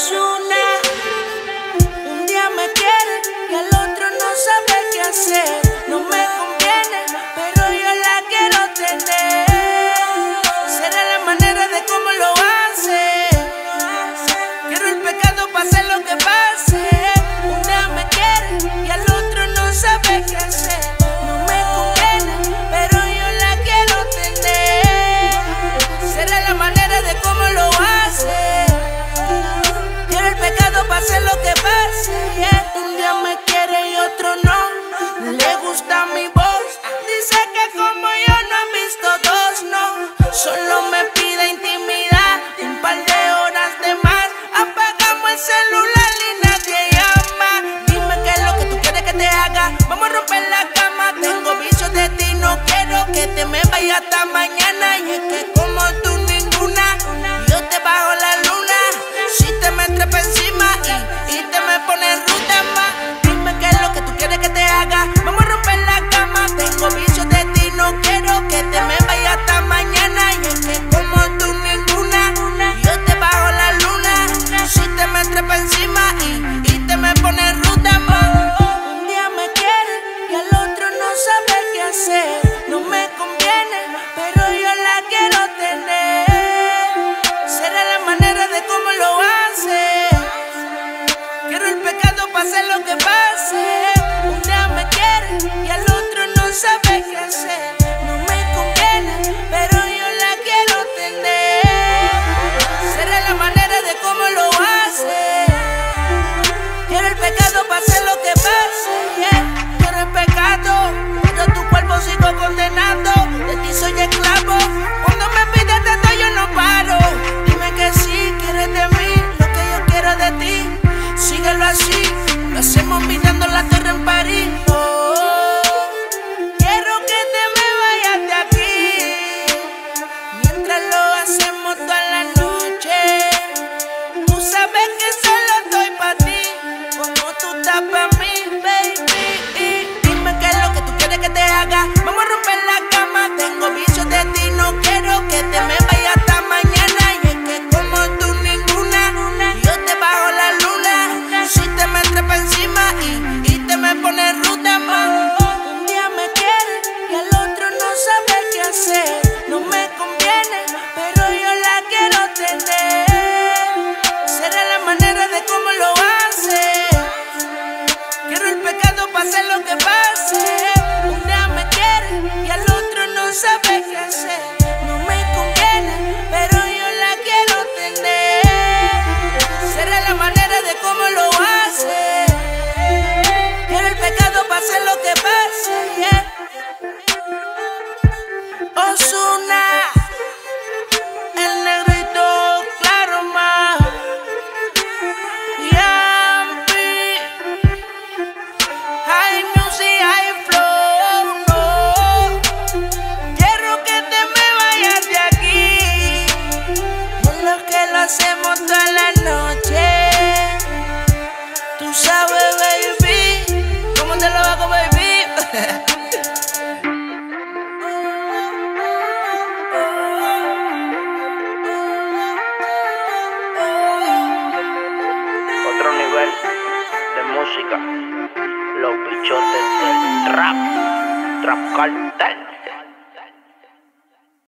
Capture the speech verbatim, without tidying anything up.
Ozuna, un día me quiere y al otro no sabe qué hacer. No me conviene, pero yo la quiero tener. Será la manera de cómo lo hace. Quiero el pecado, pase lo que pase. Un día me quiere y al otro no sabe qué hacer. No me conviene, pero yo la quiero tener. Será la manera de cómo lo hace. Quiero el pecado, pase lo que pase. Yeah. Un día me quiere y otro no. Le gusta mi voz. Dice que como yo no han visto dos, no. Solo me pide intimidad, un par de horas de más. Apagamos el celular y nadie llama. Dime qué es lo que tú quieres que te haga. Vamos a romper la cama. Tengo vicios de ti, no quiero que te me vayas hasta mañana. Y es que como tú ninguna, yo te bajo la luna. Si te me trepa encima y, y te me pones ruta más. Dime qué es lo que tú quieres que te haga. Vamos a romper la cama. Tengo vicios de ti, no quiero que te me vayas hasta mañana. Y es que como tú ninguna, yo te bajo la luna. Si te me trepa encima y, y te me pones ruta más. Un día me quiere y al otro no sabe qué hacer. No me conviene, pero yo la quiero tener. Será la manera de cómo lo hace. Quiero el pecado, pase lo que pase. Un día me quiere y al otro no sabe qué hacer. No me conviene, pero yo la quiero tener. Será la manera de cómo lo hace. Quiero el pecado, pase lo que pase. Yeah. Quiero el pecado, pero tu cuerpo sigo condenando. De ti soy esclavo. Cuando me pides tanto yo no paro. Dime que sí, quieres de mí lo que yo quiero de ti. Síguelo así, lo hacemos mirando la torre en París. Oh, quiero que te me vayas de aquí, mientras lo hacemos toda la noche. Tú sabes que solo estoy pa' ti, como tú estás pa' mí, baby. Dime qué es lo que tú quieres que te haga. Vamos a romper la cama. Tengo vicios de ti, no quiero que te me vayas hasta mañana. Y es que como tú ninguna, yo te bajo la luna. Si te me trepa encima y, y te me pones ruta más. Un día me quiere y al otro no sabe qué hacer. No me conviene, pero yo la quiero tener. Será la manera de cómo lo hace. Quiero el pecado, pase lo que pase. Un día me quiere y al otro no sabe qué hacer. No me conviene, pero yo la quiero tener. Será la manera de cómo lo hace. Quiero el pecado, pase lo que pase. Yeah. Ozuna, el negrito claro más. Yampi, high music, high flow, no. Quiero que te me vayas de aquí. Es lo que lo hacemos toda la noche. Tú sabes, baby, cómo te lo hago, baby. Otro nivel de música, los bichotes del trap, trap cartel.